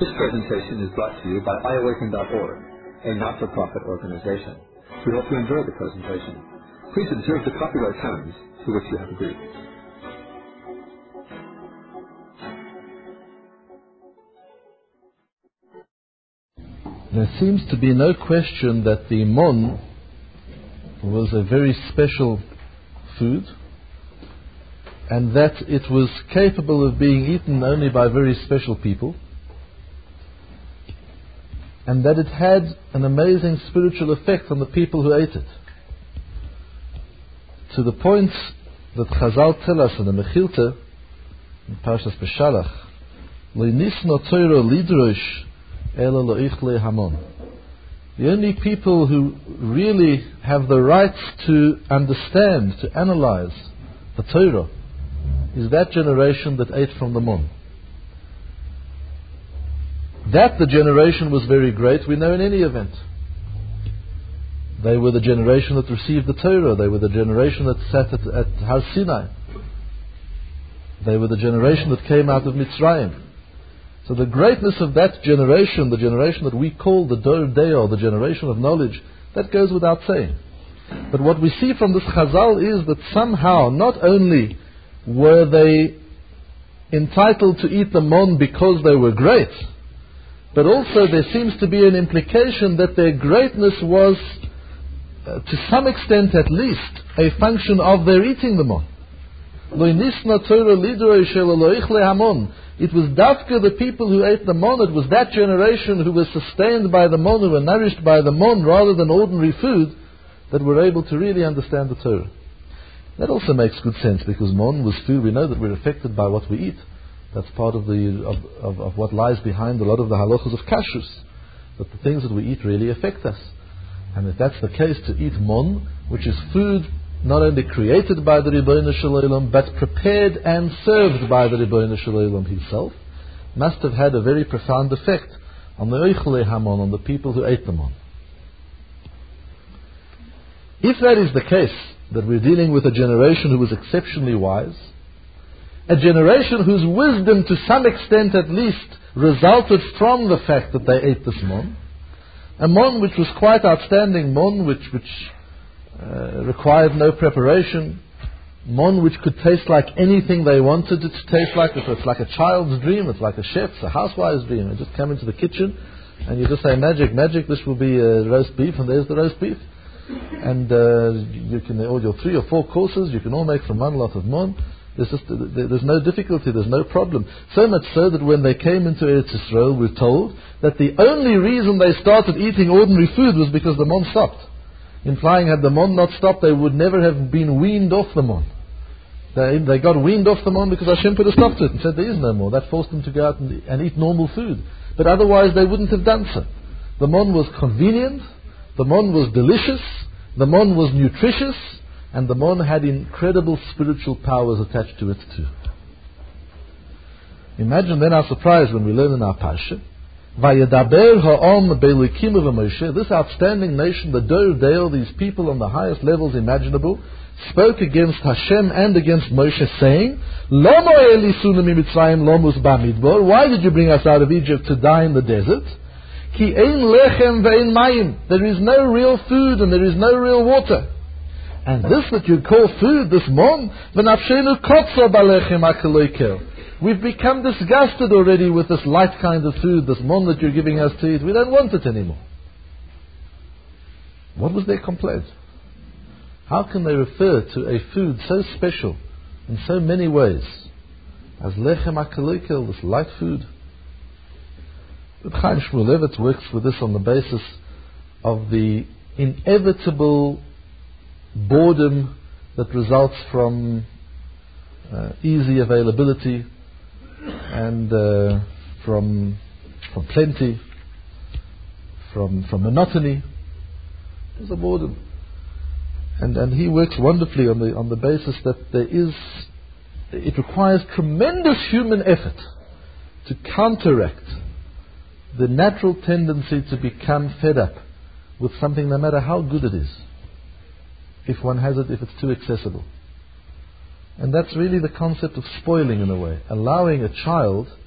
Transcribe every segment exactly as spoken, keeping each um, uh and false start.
This presentation is brought to you by i awaken dot org, a not-for-profit organization. We hope you enjoy the presentation. Please observe the copyright terms to which you have agreed. There seems to be no question that the mon was a very special food, and that it was capable of being eaten only by very special people, and that it had an amazing spiritual effect on the people who ate it. To the point that Chazal tell us in the Mechilta, in Parshas Beshalach, Lo nisno Torah lidrosh ela lo ichle hamon. The only people who really have the right to understand, to analyze the Torah, is that generation that ate from the mon. That the generation was very great, we know in any event. They were the generation that received the Torah. They were the generation that sat at, at Har Sinai. They were the generation that came out of Mitzrayim. So the greatness of that generation, the generation that we call the Dor Deo, the generation of knowledge, that goes without saying. But what we see from this Chazal is that somehow, not only were they entitled to eat the mon because they were great, but also there seems to be an implication that their greatness was, uh, to some extent at least, a function of their eating the mon. It was dafka, the people who ate the mon, it was that generation who was sustained by the mon, who were nourished by the mon rather than ordinary food, that were able to really understand the Torah. That also makes good sense, because mon was food. We know that we're affected by what we eat. That's part of the of, of, of what lies behind a lot of the halachas of kashrus, that the things that we eat really affect us. And if that's the case, to eat mon, which is food not only created by the Ribbono Shel Olam, but prepared and served by the Ribbono Shel Olam himself, must have had a very profound effect on the Oichle Hamon, on the people who ate the mon. If that is the case, that we're dealing with a generation who was exceptionally wise, a generation whose wisdom to some extent at least resulted from the fact that they ate this mon, a mon which was quite outstanding, mon which, which uh, required no preparation, mon which could taste like anything they wanted it to taste like. It's like a child's dream, it's like a chef's, a housewife's dream. You just come into the kitchen and you just say, magic, magic, this will be uh, roast beef, and there's the roast beef. And uh, you can, all your three or four courses, you can all make from one lot of mon. There's, just, there's no difficulty, there's no problem. So much so that when they came into Eretz Yisrael, we're told that the only reason they started eating ordinary food was because the mon stopped. Implying, had the mon not stopped, they would never have been weaned off the mon. They, they got weaned off the mon because Hashem put a stop to it and said there is no more. That forced them to go out and, and eat normal food. But otherwise they wouldn't have done so. The mon was convenient, the mon was delicious, the mon was nutritious, and the mon had incredible spiritual powers attached to it too. Imagine then our surprise when we learn in our parsha, Vayedaber ha'om be'elikim of Moshe, this outstanding nation, the Dor Deo, these people on the highest levels imaginable, spoke against Hashem and against Moshe, saying, Lomo elisunu mimitzrayim lomus ba'midbar, why did you bring us out of Egypt to die in the desert? Ki ein lechem ve'ein mayim, there is no real food and there is no real water. And this that you call food, this mon, v'nafshenu kotza b'lechem akeloikel. We've become disgusted already with this light kind of food, this mon that you're giving us to eat. We don't want it anymore. What was their complaint? How can they refer to a food so special in so many ways as lechem akeloikel, this light food? Reb Chaim Shmulevitz works with this on the basis of the inevitable boredom that results from uh, easy availability and uh, from from plenty, from from monotony. There's a boredom, and and he works wonderfully on the on the basis that there is, it requires tremendous human effort to counteract the natural tendency to become fed up with something, no matter how good it is, if one has it, if it's too accessible. And that's really the concept of spoiling, in a way, allowing a child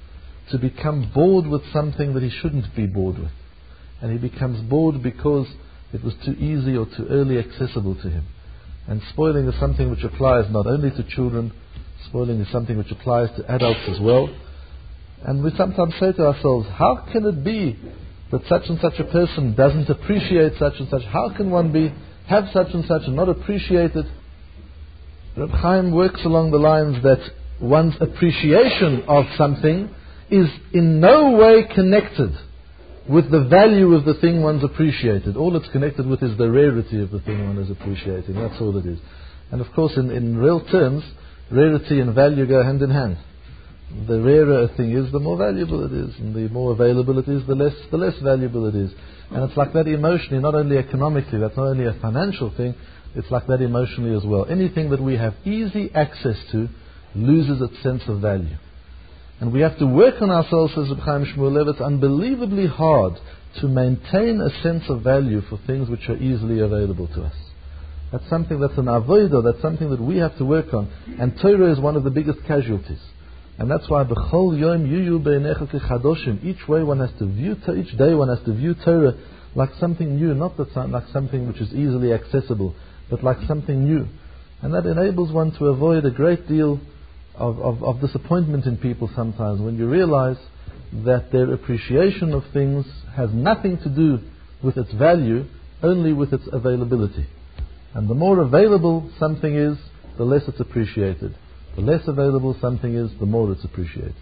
to become bored with something that he shouldn't be bored with. And he becomes bored because it was too easy or too early accessible to him. And spoiling is something which applies not only to children, spoiling is something which applies to adults as well. And we sometimes say to ourselves, how can it be that such and such a person doesn't appreciate such and such? How can one be have such and such and not appreciate it? Reb Chaim works along the lines that one's appreciation of something is in no way connected with the value of the thing one's appreciated. All it's connected with is the rarity of the thing one is appreciating. That's all it is. And of course, in, in real terms, rarity and value go hand in hand. The rarer a thing is, the more valuable it is, and the more available it is, the less the less valuable it is. And it's like that emotionally, not only economically. That's not only a financial thing. It's like that emotionally as well. Anything that we have easy access to loses its sense of value. And we have to work on ourselves, as Reb Chaim Shmuel. It's unbelievably hard to maintain a sense of value for things which are easily available to us. That's something that's an avodah, that's something that we have to work on. And Torah is one of the biggest casualties. And that's why b'chol yom yuyu beinecha kechadoshim. Each way one has to view, each day one has to view Torah like something new, not that like something which is easily accessible, but like something new. And that enables one to avoid a great deal Of, of, of disappointment in people sometimes, when you realize that their appreciation of things has nothing to do with its value, only with its availability. And the more available something is, the less it's appreciated. The less available something is, the more it's appreciated.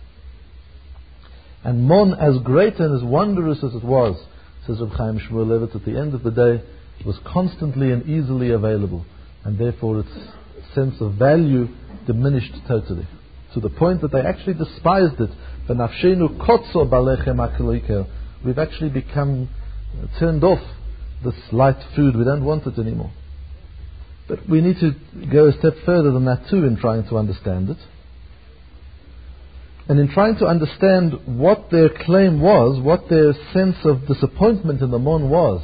And Mon, as great and as wondrous as it was, says Reb Chaim Shmuel Levitz, at the end of the day, was constantly and easily available, and therefore its sense of value diminished totally, to the point that they actually despised it. We've actually become turned off this light food. We don't want it anymore. But we need to go a step further than that too in trying to understand it. And in trying to understand what their claim was, what their sense of disappointment in the Mon was,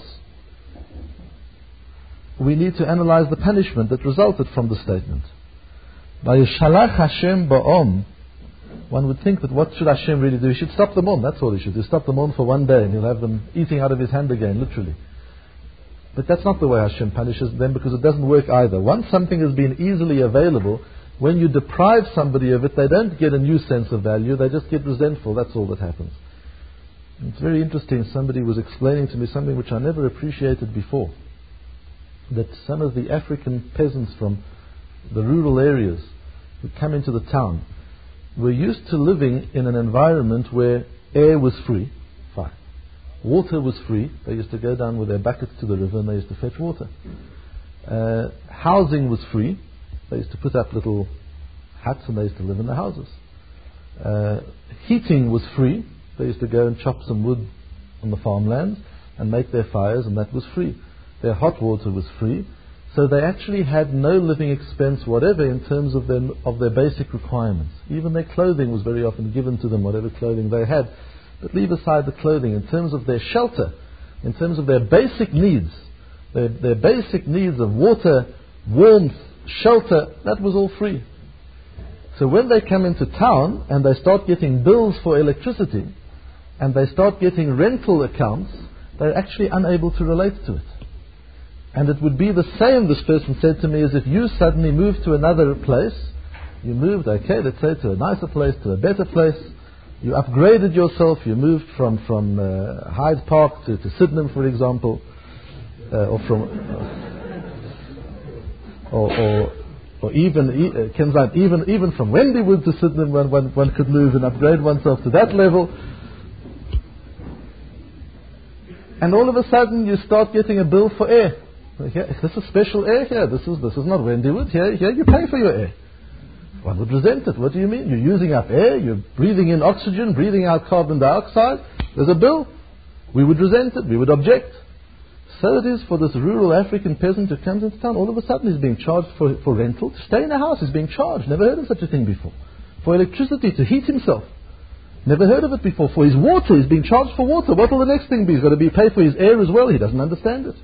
we need to analyze the punishment that resulted from the statement. Vayishalach Hashem ba'om. One would think that what should Hashem really do? He should stop them on. That's all he should do. Stop them on for one day and he'll have them eating out of his hand again, literally. But that's not the way Hashem punishes them, because it doesn't work either. Once something has been easily available, when you deprive somebody of it, they don't get a new sense of value. They just get resentful. That's all that happens. And it's very interesting. Somebody was explaining to me something which I never appreciated before. That some of the African peasants from the rural areas who come into the town were used to living in an environment where air was free, fine. Water was free. They used to go down with their buckets to the river and they used to fetch water. Uh, housing was free. They used to put up little huts and they used to live in the houses. Uh, heating was free. They used to go and chop some wood on the farmlands and make their fires, and that was free. Their hot water was free. So they actually had no living expense whatever in terms of their, of their basic requirements. Even their clothing was very often given to them, whatever clothing they had. But leave aside the clothing, in terms of their shelter, in terms of their basic needs, their, their basic needs of water, warmth, shelter, that was all free. So when they come into town and they start getting bills for electricity and they start getting rental accounts, they're actually unable to relate to it. And it would be the same, this person said to me, as if you suddenly moved to another place. You moved, okay, let's say to a nicer place, to a better place. You upgraded yourself. You moved from, from uh, Hyde Park to, to Sydenham, for example. Uh, or from... Uh, or, or, or even, uh, Kenzine, even, even from Wendywood to Sydenham, one, one, one could move and upgrade oneself to that level. And all of a sudden you start getting a bill for air. Here, this is special air here. This is this is not Wendywood. Here, here you pay for your air. One would resent it. What do you mean? You're using up air. You're breathing in oxygen, breathing out carbon dioxide. There's a bill. We would resent it. We would object. So it is for this rural African peasant who comes into town. All of a sudden he's being charged for, for rental. To stay in a house, he's being charged. Never heard of such a thing before. For electricity, to heat himself. Never heard of it before. For his water, he's being charged for water. What will the next thing be? He's got to be paid for his air as well. He doesn't understand it.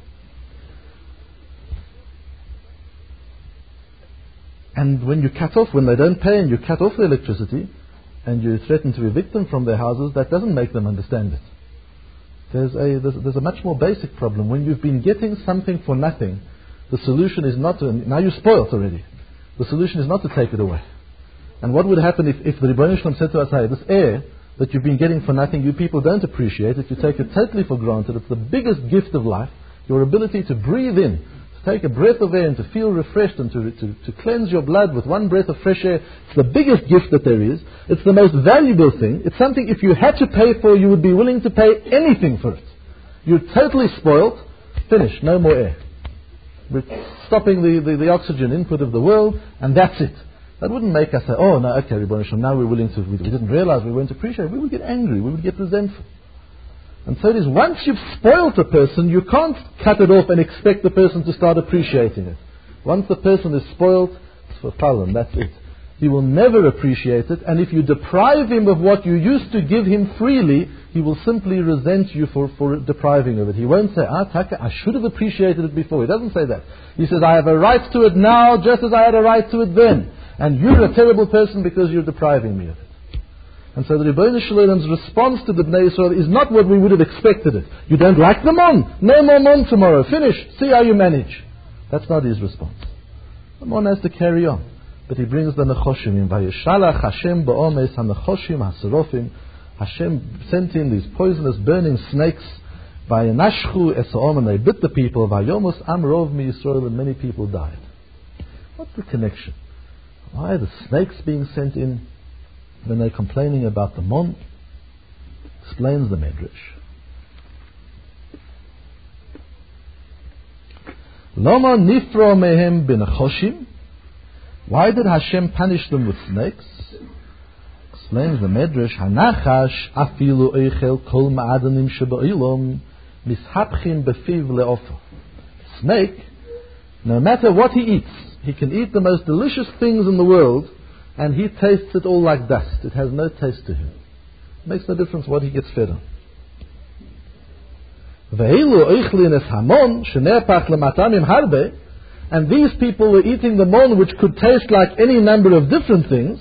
And when you cut off, when they don't pay and you cut off the electricity, and you threaten to evict them from their houses, that doesn't make them understand it. There's a, there's, there's a much more basic problem. When you've been getting something for nothing, the solution is not to, now you're spoiled already. The solution is not to take it away. And what would happen if, if the Rebbeinu Shalom said to us, hey, this air that you've been getting for nothing, you people don't appreciate it, you take it totally for granted, it's the biggest gift of life, your ability to breathe in, to take a breath of air and to feel refreshed and to, to, to cleanse your blood with one breath of fresh air, it's the biggest gift that there is, it's the most valuable thing, it's something if you had to pay for, you would be willing to pay anything for it. You're totally spoiled, finish, no more air. We're stopping the, the, the oxygen input of the world, and that's it. That wouldn't make us say, oh, no, okay, Rebbeinu Shalom, now we're willing to, we, we didn't realize, we weren't appreciated. We would get angry, we would get resentful. And so it is, once you've spoiled a person, you can't cut it off and expect the person to start appreciating it. Once the person is spoiled, it's for fallen, that's it. He will never appreciate it, and if you deprive him of what you used to give him freely, he will simply resent you for, for depriving of it. He won't say, ah, Taka, I should have appreciated it before. He doesn't say that. He says, I have a right to it now, just as I had a right to it then. And you're a terrible person because you're depriving me of it. And so the Rebbeinu Shalom's response to the Bnei Yisrael is not what we would have expected it. You don't like the mon? No more mon tomorrow. Finished. See how you manage. That's not his response. The mon has to carry on. But he brings the Nechoshim in. Vayishalach Hashem ba'omes ha-Nechoshim ha-Serofim. Hashem sent in these poisonous burning snakes. Vayanashchu es ha'om, and they bit the people. Vayomos am rov mi Yisrael, and many people died. What's the connection? Why are the snakes being sent in when they're complaining about the mon? Explains the Medrash. Loma nifro mehem b'nechoshim. Why did Hashem punish them with snakes? Explains the Medrash. Hanachash afilu eichel kol ma'adanim shebailom mishapchin befiv leofer. Snake, no matter what he eats, he can eat the most delicious things in the world, and he tastes it all like dust. It has no taste to him. It makes no difference what he gets fed on. And these people were eating the mon, which could taste like any number of different things.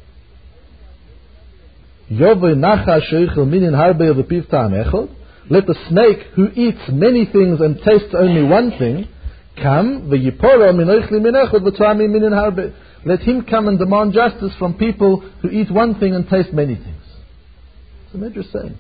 Let the snake who eats many things and tastes only one thing come, let him come and demand justice from people who eat one thing and taste many things. That's the Medrash saying.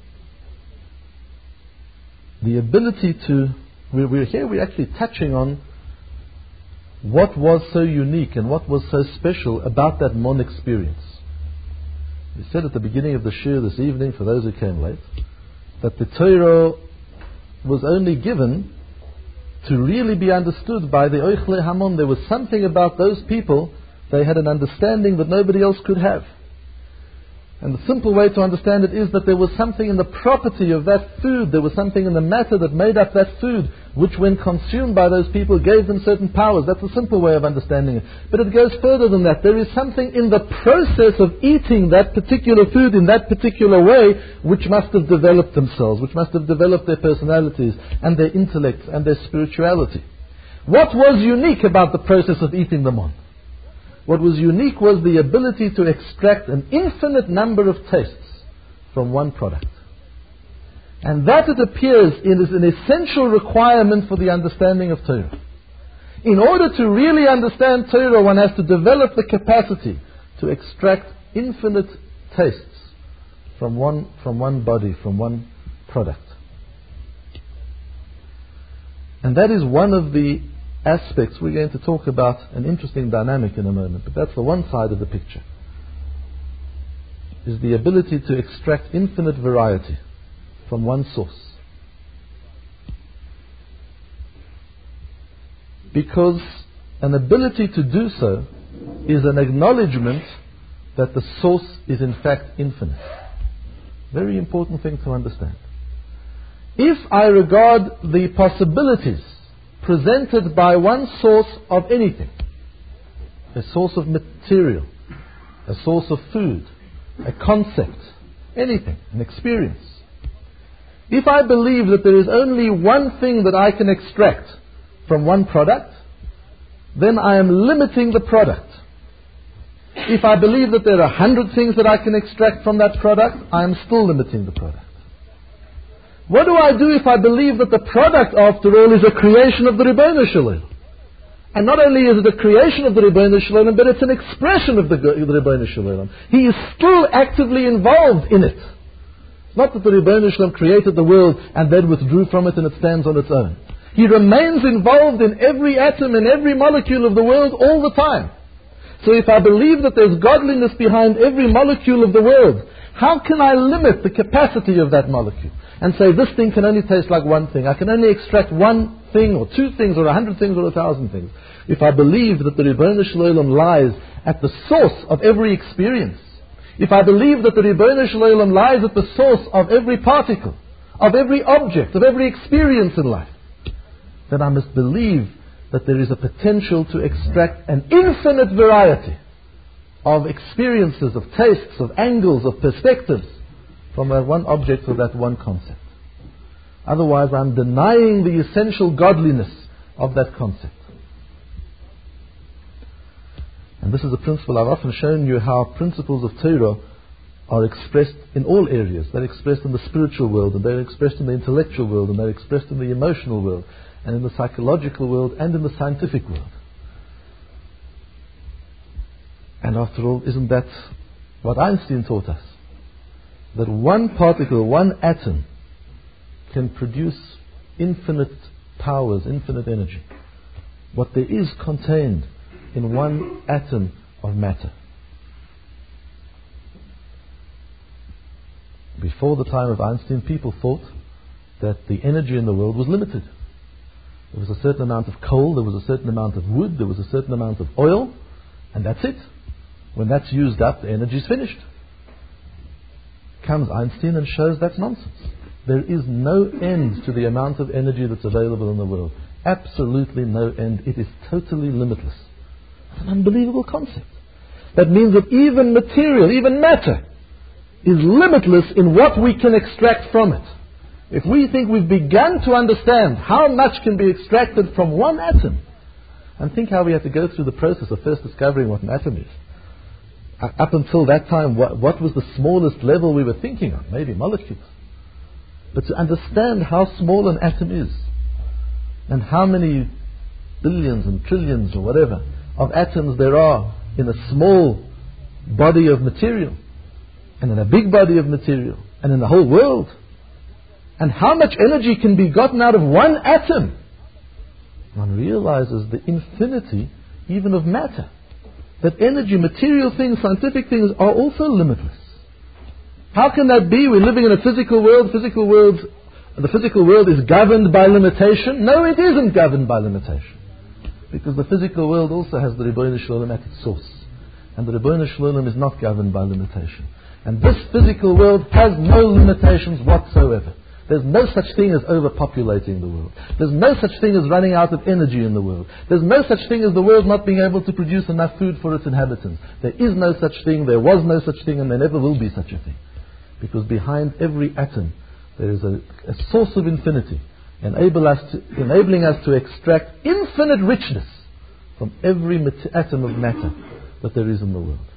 The ability to, we're, we're here, we're actually touching on what was so unique and what was so special about that mon experience. We said at the beginning of the shir this evening, for those who came late, that the Torah was only given to really be understood by the Oichle Hamon. There was something about those people, they had an understanding that nobody else could have. And the simple way to understand it is that there was something in the property of that food, there was something in the matter that made up that food, which when consumed by those people gave them certain powers. That's a simple way of understanding it. But it goes further than that. There is something in the process of eating that particular food in that particular way, which must have developed themselves, which must have developed their personalities and their intellects and their spirituality. What was unique about the process of eating the mon? What was unique was the ability to extract an infinite number of tastes from one product. And that, it appears, is an essential requirement for the understanding of Torah. In order to really understand Torah, one has to develop the capacity to extract infinite tastes from one, from one body, from one product. And that is one of the aspects. We're going to talk about an interesting dynamic in a moment, but that's the one side of the picture, is the ability to extract infinite variety from one source. Because an ability to do so is an acknowledgement that the source is in fact infinite. Very important thing to understand. If I regard the possibilities presented by one source of anything, a source of material, a source of food, a concept, anything, an experience. If I believe that there is only one thing that I can extract from one product, then I am limiting the product. If I believe that there are a hundred things that I can extract from that product, I am still limiting the product. What do I do if I believe that the product, after all, is a creation of the Ribbono Shel Olam? And not only is it a creation of the Ribbono Shel Olam, but it's an expression of the, the Ribbono Shel Olam. He is still actively involved in it. It's not that the Ribbono Shel Olam created the world and then withdrew from it and it stands on its own. He remains involved in every atom and every molecule of the world all the time. So if I believe that there's godliness behind every molecule of the world, how can I limit the capacity of that molecule? And say, this thing can only taste like one thing. I can only extract one thing, or two things, or a hundred things, or a thousand things. If I believe that the Ribbono Shel Olam lies at the source of every experience, if I believe that the Ribbono Shel Olam lies at the source of every particle, of every object, of every experience in life, then I must believe that there is a potential to extract an infinite variety of experiences, of tastes, of angles, of perspectives from that one object or that one concept. Otherwise, I'm denying the essential godliness of that concept. And this is a principle. I've often shown you how principles of Torah are expressed in all areas. They're expressed in the spiritual world, and they're expressed in the intellectual world, and they're expressed in the emotional world, and in the psychological world, and in the scientific world. And after all, isn't that what Einstein taught us? That one particle, one atom, can produce infinite powers, infinite energy. What there is contained in one atom of matter. Before the time of Einstein, people thought that the energy in the world was limited. There was a certain amount of coal, there was a certain amount of wood, there was a certain amount of oil, and that's it. When that's used up, the energy is finished. Comes Einstein and shows that's nonsense. There is no end to the amount of energy that's available in the world. Absolutely no end. It is totally limitless. It's an unbelievable concept. That means that even material, even matter, is limitless in what we can extract from it. If we think we've begun to understand how much can be extracted from one atom, and think how we had to go through the process of first discovering what an atom is. Up until that time, what, what was the smallest level we were thinking of? Maybe molecules. But to understand how small an atom is, and how many billions and trillions or whatever of atoms there are in a small body of material, and in a big body of material, and in the whole world, and how much energy can be gotten out of one atom, one realizes the infinity even of matter. That energy, material things, scientific things are also limitless. How can that be? We're living in a physical world. Physical world, the physical world is governed by limitation. No, it isn't governed by limitation. Because the physical world also has the Ribbono Shel Olam at its source. And the Ribbono Shel Olam is not governed by limitation. And this physical world has no limitations whatsoever. There's no such thing as overpopulating the world. There's no such thing as running out of energy in the world. There's no such thing as the world not being able to produce enough food for its inhabitants. There is no such thing, there was no such thing, and there never will be such a thing. Because behind every atom there is a, a source of infinity, enable us to, enabling us to extract infinite richness from every mat- atom of matter that there is in the world.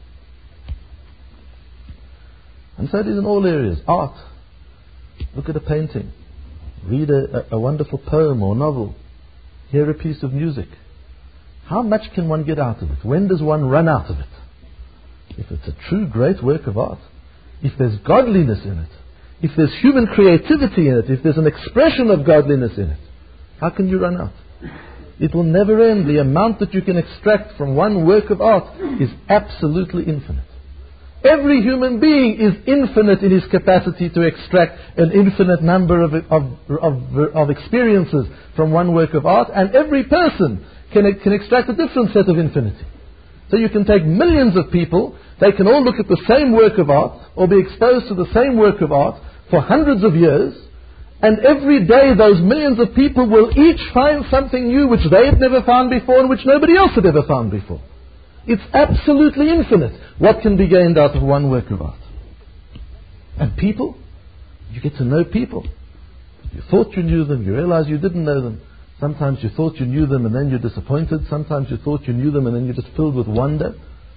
And so it is in all areas. Art. Look at a painting, read a, a, a wonderful poem or novel, hear a piece of music. How much can one get out of it? When does one run out of it? If it's a true great work of art, if there's godliness in it, if there's human creativity in it, if there's an expression of godliness in it, how can you run out? It will never end. The amount that you can extract from one work of art is absolutely infinite. Every human being is infinite in his capacity to extract an infinite number of, of, of, of experiences from one work of art, and every person can, can extract a different set of infinity. So you can take millions of people, they can all look at the same work of art, or be exposed to the same work of art for hundreds of years, and every day those millions of people will each find something new which they had never found before and which nobody else had ever found before. It's absolutely infinite what can be gained out of one work of art. And people, you get to know people. You thought you knew them, you realize you didn't know them. Sometimes you thought you knew them and then you're disappointed. Sometimes you thought you knew them and then you're just filled with wonder.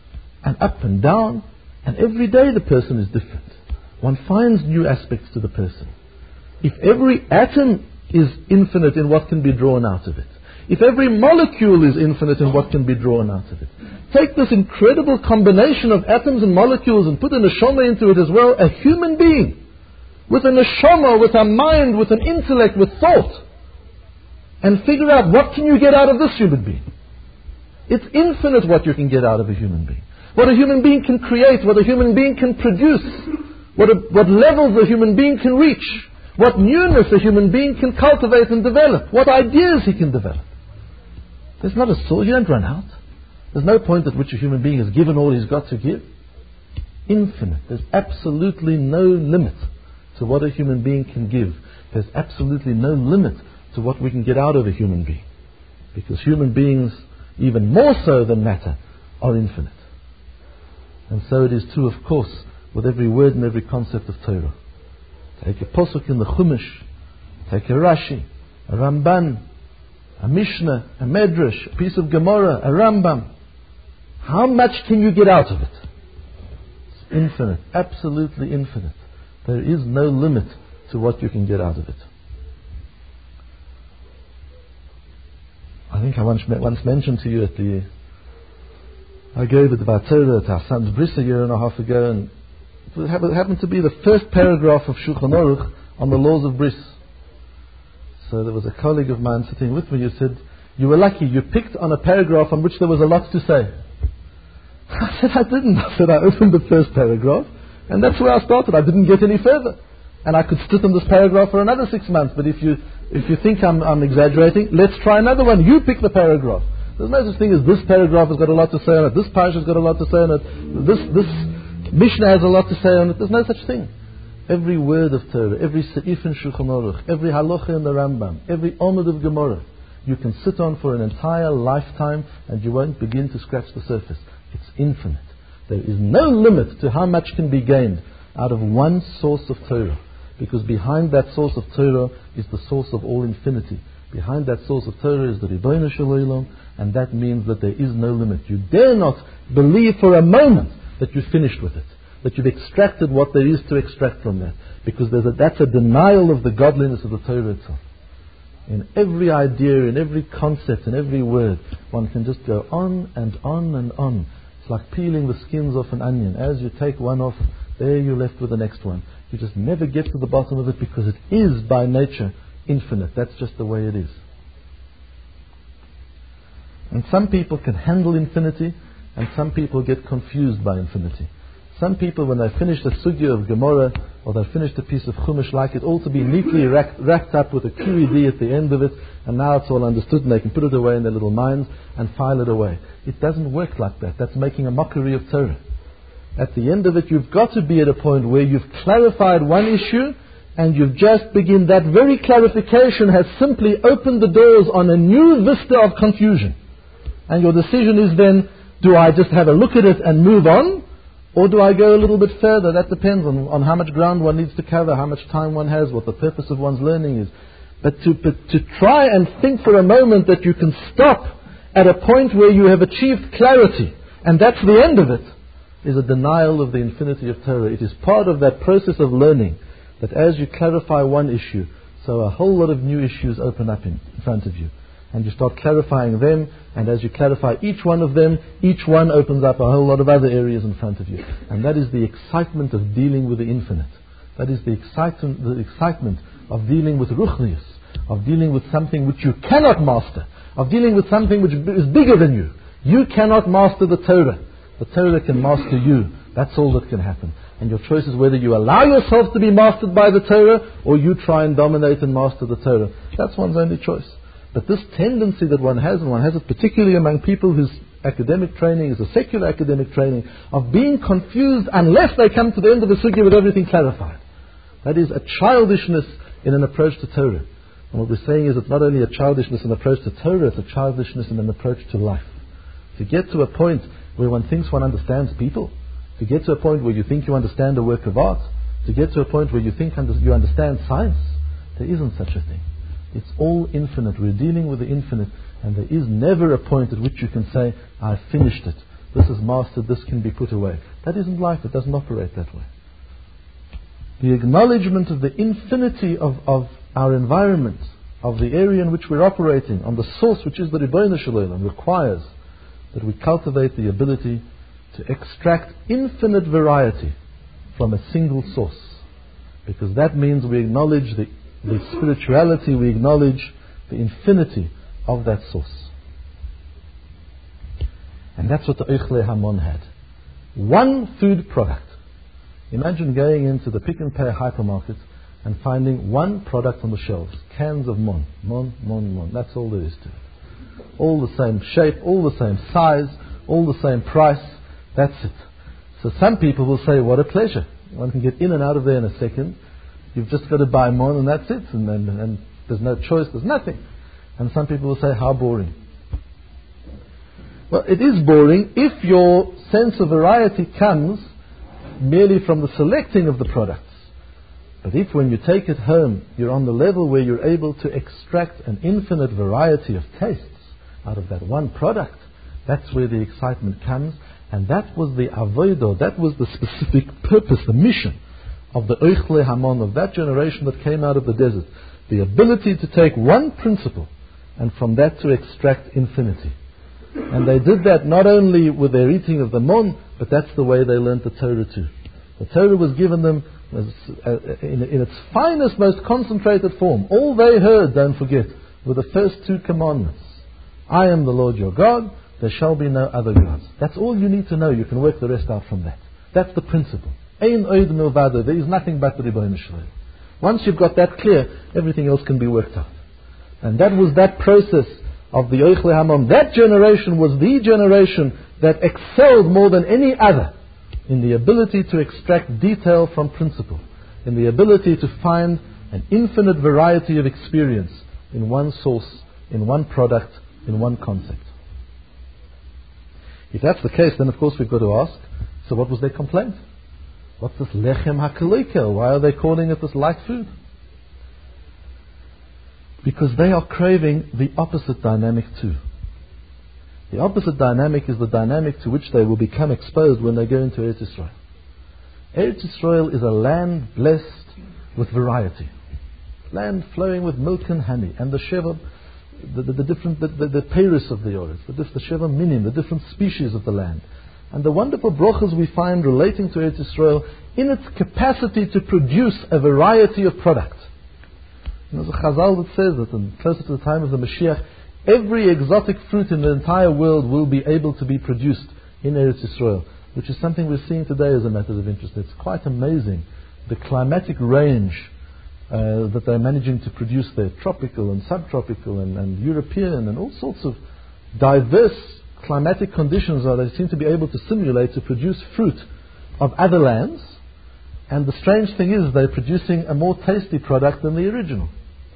and up and down, and every day the person is different. One finds new aspects to the person. If every atom is infinite in what can be drawn out of it, if every molecule is infinite in what can be drawn out of it, take this incredible combination of atoms and molecules and put a neshama into it as well, a human being, with a neshama, with a mind, with an intellect, with thought, and figure out what can you get out of this human being. It's infinite what you can get out of a human being. What a human being can create, what a human being can produce, what, a, what levels a human being can reach, what newness a human being can cultivate and develop, what ideas he can develop. There's not a soul, you don't run out. There's no point at which a human being has given all he's got to give. Infinite. There's absolutely no limit to what a human being can give. There's absolutely no limit to what we can get out of a human being. Because human beings, even more so than matter, are infinite. And so it is too, of course, with every word and every concept of Torah. Take a posuk in the Chumash, take a Rashi, a Ramban, a Mishnah, a Medrash, a piece of Gemara, a Rambam. How much can you get out of it? It's infinite, absolutely infinite. There is no limit to what you can get out of it. I think I once, once mentioned to you at the, I gave it about Torah at our son's bris a year and a half ago, and it happened to be the first paragraph of Shulchan Aruch on the laws of bris. So there was a colleague of mine sitting with me who said, you were lucky, you picked on a paragraph on which there was a lot to say. I said, I didn't. I said, I opened the first paragraph, and that's where I started. I didn't get any further. And I could sit on this paragraph for another six months, but if you if you think I'm, I'm exaggerating, let's try another one. You pick the paragraph. There's no such thing as this paragraph has got a lot to say on it, this parasha has got a lot to say on it, this, this Mishnah has a lot to say on it. There's no such thing. Every word of Torah, every seif in Shulchan Aruch, every halacha in the Rambam, every omid of Gemara, you can sit on for an entire lifetime and you won't begin to scratch the surface. It's infinite. There is no limit to how much can be gained out of one source of Torah. Because behind that source of Torah is the source of all infinity. Behind that source of Torah is the Ribono Shel Olam, and that means that there is no limit. You dare not believe for a moment that you've finished with it, that you've extracted what there is to extract from that. Because there's a, that's a denial of the godliness of the Torah itself. In every idea, in every concept, in every word, one can just go on and on and on. It's like peeling the skins off an onion. As you take one off, there you're left with the next one. You just never get to the bottom of it because it is by nature infinite. That's just the way it is. And some people can handle infinity, and some people get confused by infinity. Some people, when they finish the sugya of Gemara, or they finish a piece of Chumash, like it all to be neatly wrapped, wrapped up with a Q E D at the end of it, and now it's all understood and they can put it away in their little minds and file it away. It doesn't work like that. That's making a mockery of Torah. At the end of it, you've got to be at a point where you've clarified one issue, and you've just begun. That very clarification has simply opened the doors on a new vista of confusion. And your decision is then, do I just have a look at it and move on? Or do I go a little bit further? That depends on, on how much ground one needs to cover, how much time one has, what the purpose of one's learning is. But to, but to try and think for a moment that you can stop at a point where you have achieved clarity, and that's the end of it, is a denial of the infinity of Torah. It is part of that process of learning that as you clarify one issue, so a whole lot of new issues open up in, in front of you. And you start clarifying them, and as you clarify each one of them, each one opens up a whole lot of other areas in front of you. And that is the excitement of dealing with the infinite. That is the excitement, the excitement of dealing with ruchnius, of dealing with something which you cannot master, of dealing with something which is bigger than you. You cannot master the Torah. The Torah can master you. That's all that can happen. And your choice is whether you allow yourself to be mastered by the Torah, or you try and dominate and master the Torah. That's one's only choice. But this tendency that one has, and one has it particularly among people whose academic training is a secular academic training, of being confused unless they come to the end of the sugya with everything clarified. That is a childishness in an approach to Torah. And what we're saying is it's not only a childishness in an approach to Torah, it's a childishness in an approach to life. To get to a point where one thinks one understands people, to get to a point where you think you understand a work of art, to get to a point where you think under, you understand science, there isn't such a thing. It's all infinite. We're dealing with the infinite, and there is never a point at which you can say, I've finished it. this is mastered, this can be put away. That isn't life, it doesn't operate that way. The acknowledgement of the infinity of, of our environment, of the area in which we're operating, on the source which is the Ribono Shel Olam, requires that we cultivate the ability to extract infinite variety from a single source. Because that means we acknowledge the, the spirituality, we acknowledge the infinity of that source. And that's what the Oichlei Hamon had. One food product. Imagine going into the Pick and Pay hypermarket and finding one product on the shelves. Cans of mon. Mon, mon, mon. That's all there is to it. All the same shape, all the same size, all the same price. That's it. So some people will say, what a pleasure. One can get in and out of there in a second. You've just got to buy mon and that's it. And, and, and there's no choice, there's nothing. And some people will say, how boring. Well, it is boring if your sense of variety comes merely from the selecting of the products. But if when you take it home, you're on the level where you're able to extract an infinite variety of tastes out of that one product, that's where the excitement comes. And that was the avodah, that was the specific purpose, the mission of the Oichlei Hamon, of that generation that came out of the desert. The ability to take one principle and from that to extract infinity. And they did that not only with their eating of the mon, but that's the way they learned the Torah too. The Torah was given them as, uh, in, in its finest, most concentrated form. All they heard, don't forget, were the first two commandments. I am the Lord your God, there shall be no other gods. That's all you need to know. You can work the rest out from that. That's the principle. Ein oid milvado. There is nothing but the Ribono Shel Olam. Once you've got that clear, everything else can be worked out. And that was that process of the Oichlei Hamon. That generation was the generation that excelled more than any other in the ability to extract detail from principle, in the ability to find an infinite variety of experience in one source, in one product, in one concept. If that's the case, then of course we've got to ask, so what was their complaint? What's this lechem hakaloikel? Why are they calling it this light food? Because they are craving the opposite dynamic too. The opposite dynamic is the dynamic to which they will become exposed when they go into Eretz Yisrael. Eretz Yisrael is a land blessed with variety. Land flowing with milk and honey. And the sheva, the, the, the different, the, the, the peiros of the Oretz, the, the sheva minim, the different species of the land. And the wonderful brachas we find relating to Eretz Yisrael in its capacity to produce a variety of products. There's a Chazal that says that in, closer to the time of the Mashiach, every exotic fruit in the entire world will be able to be produced in Eretz Yisrael, which is something we're seeing today as a matter of interest. It's quite amazing, the climatic range uh, that they're managing to produce there, tropical and subtropical and, and European and all sorts of diverse climatic conditions that they seem to be able to simulate to produce fruit of other lands. And the strange thing is they're producing a more tasty product than the original.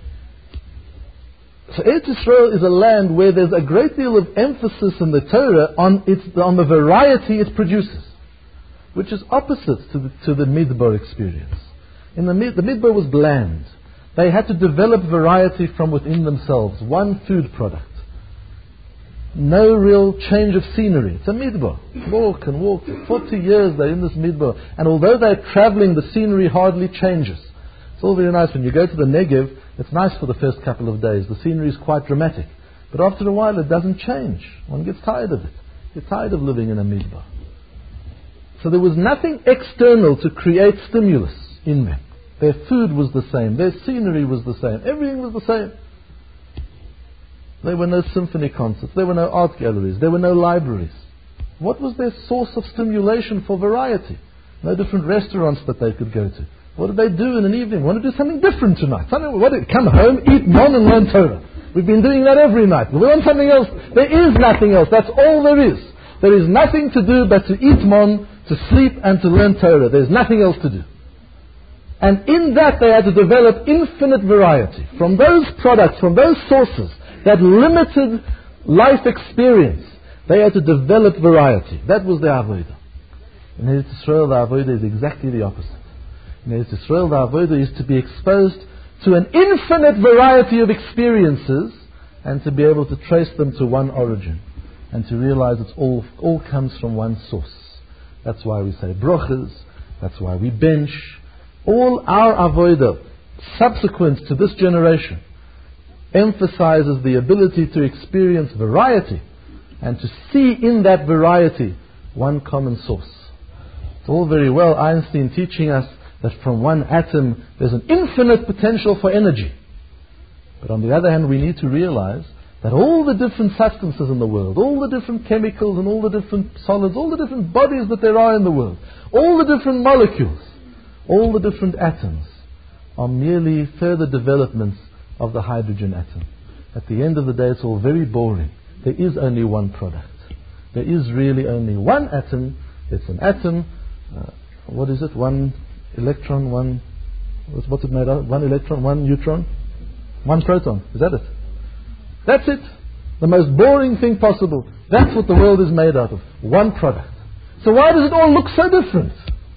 So Eretz Yisrael is a land where there's a great deal of emphasis in the Torah on its, on the variety it produces, which is opposite to the, to the Midbar experience. In the, the Midbar was bland. They had to develop variety from within themselves, one food product. No real change of scenery. It's a midbar. Walk and walk. For forty years they're in this midbar. And although they're traveling, the scenery hardly changes. It's all very nice. When you go to the Negev, it's nice for the first couple of days. The scenery is quite dramatic. But after a while it doesn't change. One gets tired of it. You're tired of living in a midbar. So there was nothing external to create stimulus in them. Their food was the same. Their scenery was the same. Everything was the same. There were no symphony concerts. There were no art galleries. There were no libraries. What was their source of stimulation for variety? No different restaurants that they could go to. What did they do in an evening? Want to do something different tonight. Something, what, come home, eat mon and learn Torah. We've been doing that every night. We want something else. There is nothing else. That's all there is. There is nothing to do but to eat mon, to sleep and to learn Torah. There's nothing else to do. And in that they had to develop infinite variety. From those products, from those sources, that limited life experience, they had to develop variety. That was the avodah. In Eretz Yisrael, the avodah is exactly the opposite. In Eretz Yisrael, the avodah is to be exposed to an infinite variety of experiences and to be able to trace them to one origin. and to realize it's all, all comes from one source. That's why we say brochas, that's why we bench. All our avodah, subsequent to this generation, emphasizes the ability to experience variety and to see in that variety one common source. It's all very well Einstein teaching us that from one atom there's an infinite potential for energy. But on the other hand, we need to realize that all the different substances in the world, all the different chemicals and all the different solids, all the different bodies that there are in the world, all the different molecules, all the different atoms are merely further developments of the hydrogen atom. At the end of the day, it's all very boring. There is only one product. There is really only one atom. It's an atom. Uh, what is it? One electron, one... What's it made of? One electron, one neutron, one proton. Is that it? That's it. The most boring thing possible. That's what the world is made out of. One product. So why does it all look so different?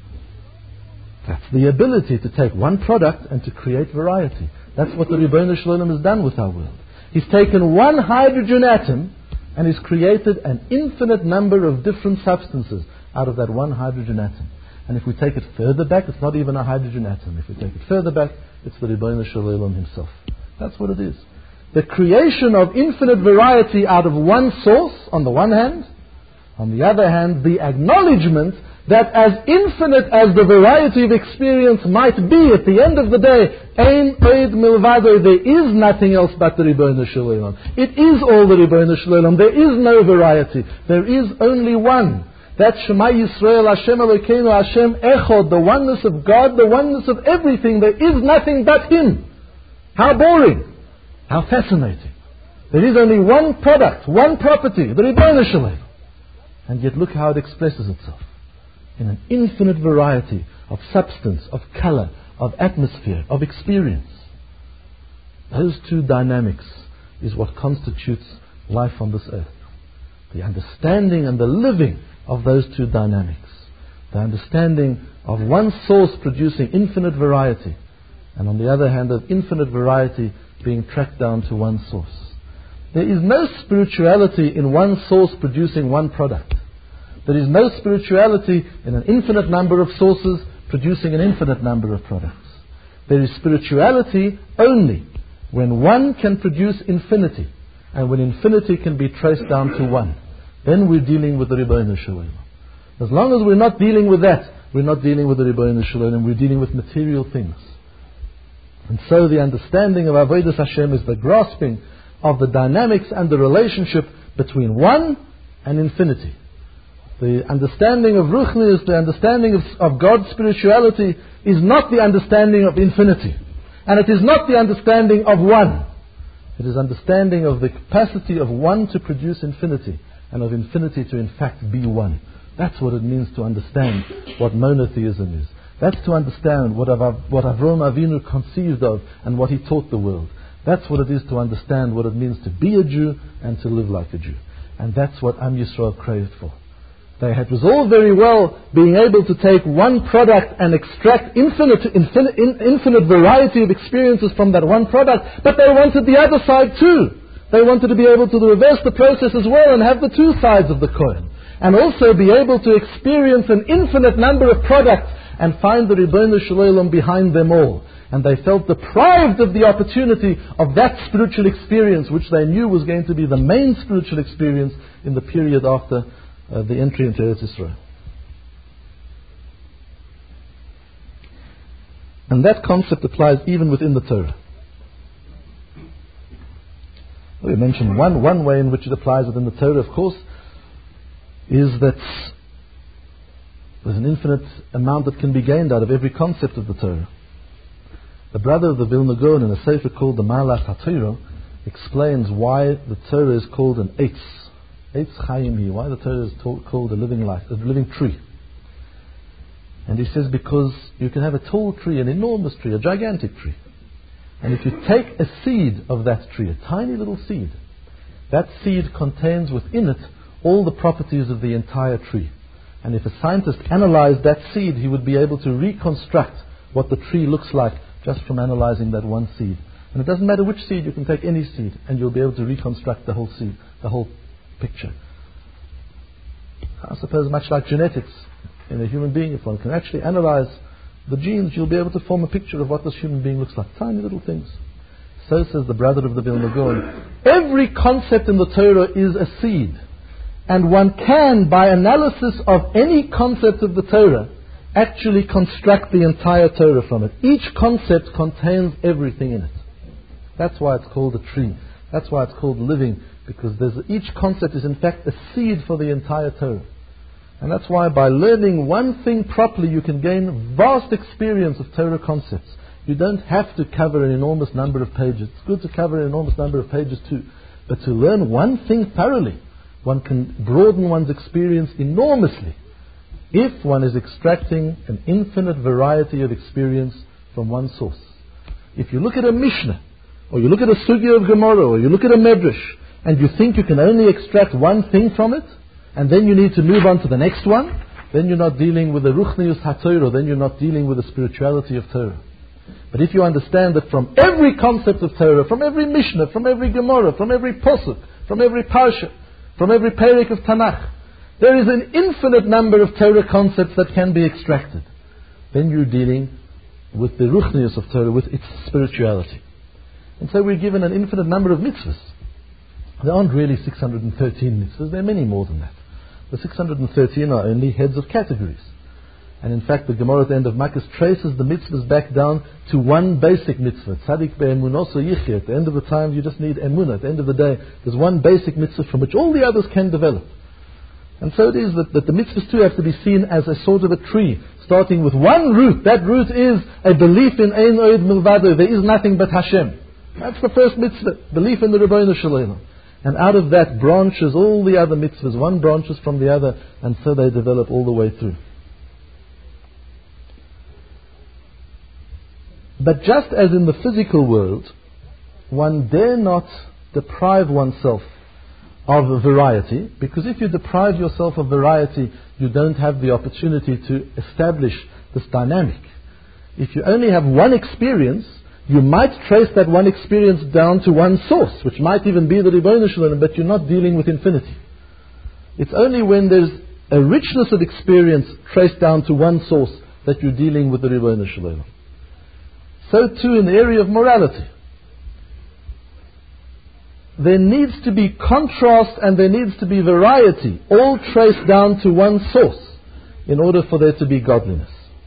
That's the ability to take one product and to create variety. That's what the Ribbono Shel Olam has done with our world. He's taken one hydrogen atom and he's created an infinite number of different substances out of that one hydrogen atom. And if we take it further back, it's not even a hydrogen atom. If we take it further back, it's the Ribbono Shel Olam himself. That's what it is. The creation of infinite variety out of one source, on the one hand. On the other hand, the acknowledgement that as infinite as the variety of experience might be, at the end of the day, Ein Oid Milvado, there is nothing else but the Ribbono Shel Olam. It is all the Ribbono Shel Olam. There is no variety. There is only one. That's Shema Yisrael, Hashem Elokeinu, Hashem Echod, the oneness of God, the oneness of everything. There is nothing but Him. How boring. How fascinating. There is only one product, one property, the Ribbono Shel Olam. And yet look how it expresses itself. In an infinite variety of substance, of color, of atmosphere, of experience. Those two dynamics is what constitutes life on this earth. The understanding and the living of those two dynamics. The understanding of one source producing infinite variety, and on the other hand of infinite variety being tracked down to one source. There is no spirituality in one source producing one product. There is no spirituality in an infinite number of sources producing an infinite number of products. There is spirituality only when one can produce infinity, and when infinity can be traced down to one. Then we're dealing with the Ribbono Shel Olam. As long as we're not dealing with that, we're not dealing with the Ribbono Shel Olam, we're dealing with material things. And so the understanding of Avodas Hashem is the grasping of the dynamics and the relationship between one and infinity. The understanding of Ruchnius, the understanding of, of God's spirituality is not the understanding of infinity. And it is not the understanding of one. It is understanding of the capacity of one to produce infinity, and of infinity to in fact be one. That's what it means to understand what monotheism is. That's to understand what, Av- what Avraham Avinu conceived of and what he taught the world. That's what it is to understand what it means to be a Jew and to live like a Jew. And that's what Am Yisrael craved for. They, it was all very well being able to take one product and extract infinite, infinite, infinite variety of experiences from that one product, but they wanted the other side too. They wanted to be able to reverse the process as well and have the two sides of the coin. And also be able to experience an infinite number of products and find the Ribbono Shel Olam behind them all. And they felt deprived of the opportunity of that spiritual experience, which they knew was going to be the main spiritual experience in the period after uh, the entry into Eretz Yisrael. And that concept applies even within the Torah. We mentioned one, one way in which it applies within the Torah, of course, is that there's an infinite amount that can be gained out of every concept of the Torah. The brother of the Vilna Gaon in a sefer called the Malach HaTorah explains why the Torah is called an Eitz. Eitz Chaim Hi, why the Torah is to- called a living life, a living tree. And he says because you can have a tall tree, an enormous tree, a gigantic tree. And if you take a seed of that tree, a tiny little seed, that seed contains within it all the properties of the entire tree. And if a scientist analyzed that seed, he would be able to reconstruct what the tree looks like just from analyzing that one seed. And it doesn't matter which seed, you can take any seed and you'll be able to reconstruct the whole seed, the whole picture. I suppose much like genetics in a human being, if one can actually analyze the genes, you'll be able to form a picture of what this human being looks like. Tiny little things. So says the brother of the Vilna Gaon. Every concept in the Torah is a seed. And one can, by analysis of any concept of the Torah, actually construct the entire Torah from it. Each concept contains everything in it. That's why it's called a tree. That's why it's called living, because there's, each concept is in fact a seed for the entire Torah. And that's why by learning one thing properly, you can gain vast experience of Torah concepts. You don't have to cover an enormous number of pages. It's good to cover an enormous number of pages too. But to learn one thing thoroughly, one can broaden one's experience enormously if one is extracting an infinite variety of experience from one source. If you look at a Mishnah, or you look at a Sugya of Gemara, or you look at a Medrash, and you think you can only extract one thing from it, and then you need to move on to the next one, then you're not dealing with the Ruchnius HaTorah, then you're not dealing with the spirituality of Torah. But if you understand that from every concept of Torah, from every Mishnah, from every Gemara, from every Posuk, from every Parsha, from every Perek of Tanakh, there is an infinite number of Torah concepts that can be extracted, then you're dealing with the Ruchnius of Torah, with its spirituality. And so we're given an infinite number of mitzvahs. There aren't really six hundred thirteen mitzvahs, there are many more than that. The six hundred thirteen are only heads of categories. And in fact, the Gemara at the end of Makkos traces the mitzvahs back down to one basic mitzvah. Tzadik be'emunos yichya. At the end of the time, you just need emunah. At the end of the day, there's one basic mitzvah from which all the others can develop. And so it is that, that the mitzvahs too have to be seen as a sort of a tree, starting with one root. That root is a belief in Ein Od Milvado. There is nothing but Hashem. That's the first mitzvah, belief in the Rebbeinu Shalom. And out of that branches all the other mitzvahs. One branches from the other, and so they develop all the way through. But just as in the physical world, one dare not deprive oneself of variety, because if you deprive yourself of variety, you don't have the opportunity to establish this dynamic. If you only have one experience, you might trace that one experience down to one source, which might even be the Rebbeinu Shalom, but you're not dealing with infinity. It's only when there's a richness of experience traced down to one source that you're dealing with the Rebbeinu Shalom. So too in the area of morality. There needs to be contrast and there needs to be variety, all traced down to one source, in order for there to be godliness.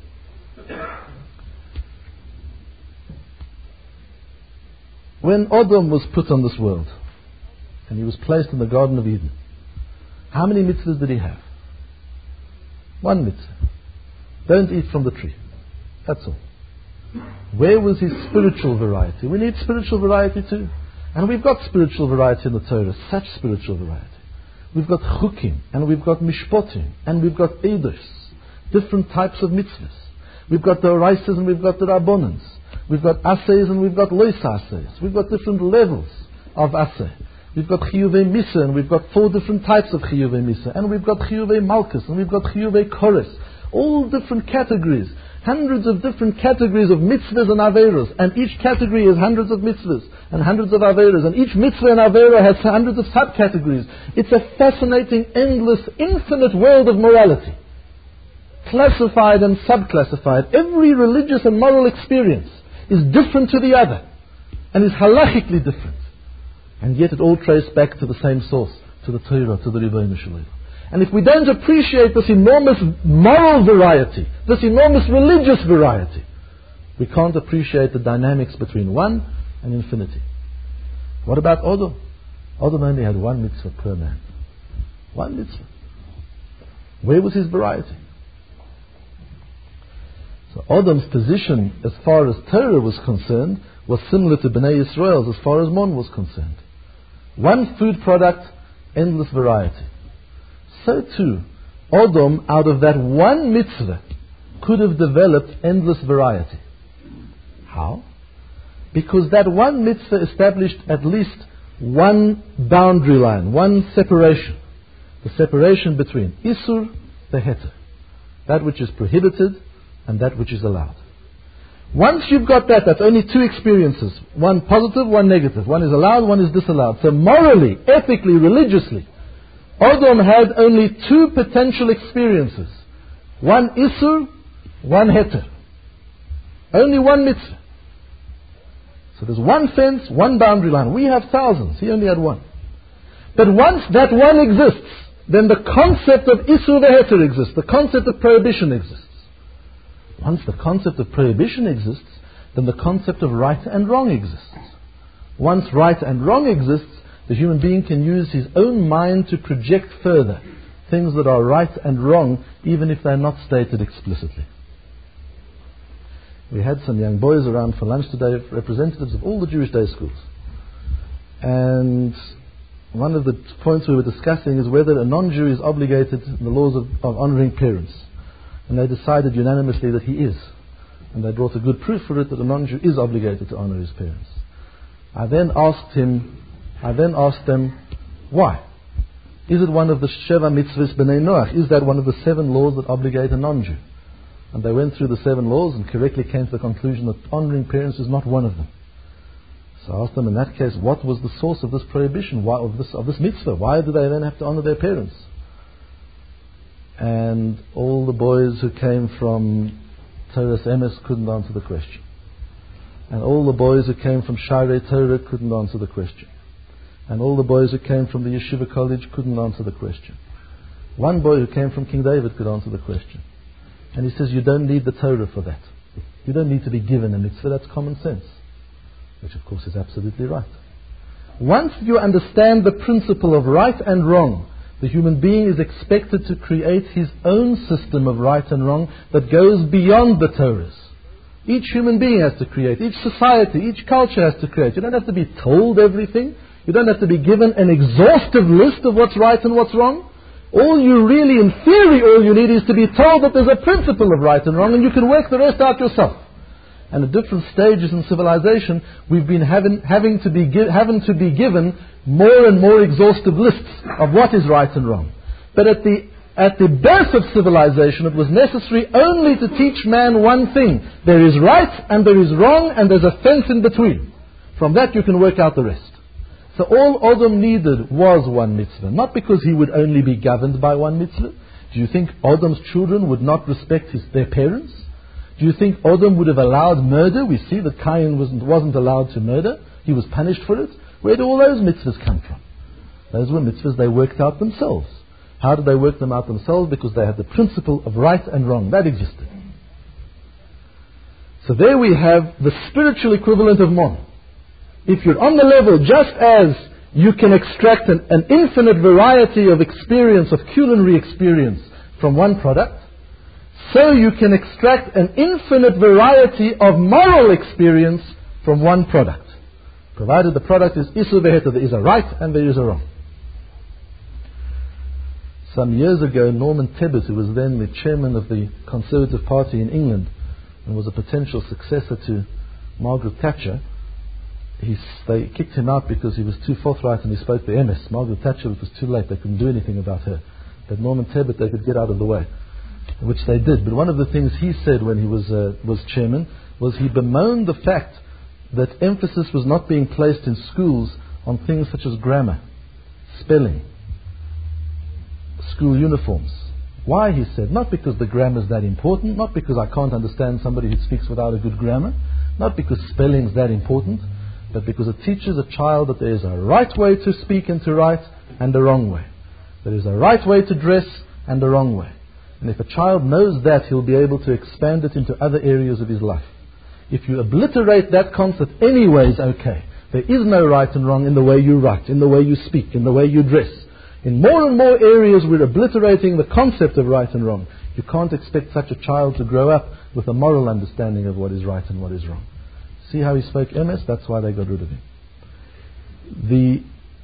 When Adam was put on this world, and he was placed in the Garden of Eden, how many mitzvahs did he have? One mitzvah. Don't eat from the tree. That's all. Where was his spiritual variety? We need spiritual variety too. And we've got spiritual variety in the Torah, such spiritual variety. We've got chukim, and we've got mishpotim, and we've got eidos, different types of mitzvahs. We've got the oraisas and we've got the rabbonans. We've got assays and we've got lois assays. We've got different levels of assay. We've got chiyuvei misa, and we've got four different types of chiyuvei misa. And we've got chiyuvei malchus, and we've got chiyuvei kores. All different categories. Hundreds of different categories of mitzvahs and averos. And each category is hundreds of mitzvahs and hundreds of averos. And each mitzvah and avera has hundreds of subcategories. It's a fascinating, endless, infinite world of morality. Classified and subclassified. Every religious and moral experience is different to the other. And is halachically different. And yet it all traced back to the same source. To the Torah, to the Rebbeinu Shalom. And if we don't appreciate this enormous moral variety, this enormous religious variety, we can't appreciate the dynamics between one and infinity. What about Adam? Adam only had one mitzvah per man. One mitzvah. Where was his variety? So Adam's position as far as Torah was concerned was similar to Bnei Yisrael's as far as Mon was concerned. One food product, endless variety. So too, Adam, out of that one mitzvah, could have developed endless variety. How? Because that one mitzvah established at least one boundary line, one separation. The separation between Isur, the Heter, that which is prohibited and that which is allowed. Once you've got that, that's only two experiences. One positive, one negative. One is allowed, one is disallowed. So morally, ethically, religiously, Adam had only two potential experiences. One Isur, one Heter. Only one mitzvah. So there's one fence, one boundary line. We have thousands. He only had one. But once that one exists, then the concept of Isur Heter exists. The concept of prohibition exists. Once the concept of prohibition exists, then the concept of right and wrong exists. Once right and wrong exists, the human being can use his own mind to project further things that are right and wrong, even if they're not stated explicitly. We had some young boys around for lunch today, representatives of all the Jewish day schools. And one of the points we were discussing is whether a non-Jew is obligated in the laws of, of honoring parents. And they decided unanimously that he is. And they brought a good proof for it that a non-Jew is obligated to honor his parents. I then asked him, I then asked them, why? Is it one of the Sheva Mitzvahs B'nai Noach? Is that one of the seven laws that obligate a non-Jew? And they went through the seven laws and correctly came to the conclusion that honoring parents is not one of them. So I asked them, in that case, what was the source of this prohibition, why, of, this, of this mitzvah? Why do they then have to honor their parents? And all the boys who came from Torah Emes couldn't answer the question. And all the boys who came from Sharei Torah couldn't answer the question. And all the boys who came from the Yeshiva College couldn't answer the question. One boy who came from King David could answer the question. And he says, you don't need the Torah for that. You don't need to be given a mitzvah, that's common sense. Which of course is absolutely right. Once you understand the principle of right and wrong, the human being is expected to create his own system of right and wrong that goes beyond the Torahs. Each human being has to create, each society, each culture has to create. You don't have to be told everything. You don't have to be given an exhaustive list of what's right and what's wrong. All you really, in theory, all you need is to be told that there's a principle of right and wrong, and you can work the rest out yourself. And at different stages in civilization, we've been having, having, to be gi- having to be given more and more exhaustive lists of what is right and wrong. But at the, at the birth of civilization, it was necessary only to teach man one thing. There is right and there is wrong, and there's a fence in between. From that you can work out the rest. So all Adam needed was one mitzvah. Not because he would only be governed by one mitzvah. Do you think Adam's children would not respect his, their parents? Do you think Adam would have allowed murder? We see that Cain wasn't, wasn't allowed to murder. He was punished for it. Where do all those mitzvahs come from? Those were mitzvahs they worked out themselves. How did they work them out themselves? Because they had the principle of right and wrong. That existed. So there we have the spiritual equivalent of mon. If you're on the level, just as you can extract an, an infinite variety of experience, of culinary experience from one product, so you can extract an infinite variety of moral experience from one product. Provided the product is Isur V'Heter, there is a right and there is a wrong. Some years ago, Norman Tebbit, who was then the chairman of the Conservative Party in England and was a potential successor to Margaret Thatcher, He, they kicked him out because he was too forthright and he spoke the M S. Margaret Thatcher, it was too late, they couldn't do anything about her. But Norman Tebbit, they could get out of the way, which they did. But one of the things he said when he was uh, was chairman was he bemoaned the fact that emphasis was not being placed in schools on things such as grammar, spelling, school uniforms. Why, he said? Not because the grammar is that important, not because I can't understand somebody who speaks without a good grammar, not because spelling is that important, but because it teaches a child that there is a right way to speak and to write and a wrong way. There is a right way to dress and a wrong way. And if a child knows that, he'll be able to expand it into other areas of his life. If you obliterate that concept anyway, it's okay. There is no right and wrong in the way you write, in the way you speak, in the way you dress. In more and more areas we're obliterating the concept of right and wrong. You can't expect such a child to grow up with a moral understanding of what is right and what is wrong. See how he spoke M S? That's why they got rid of him. The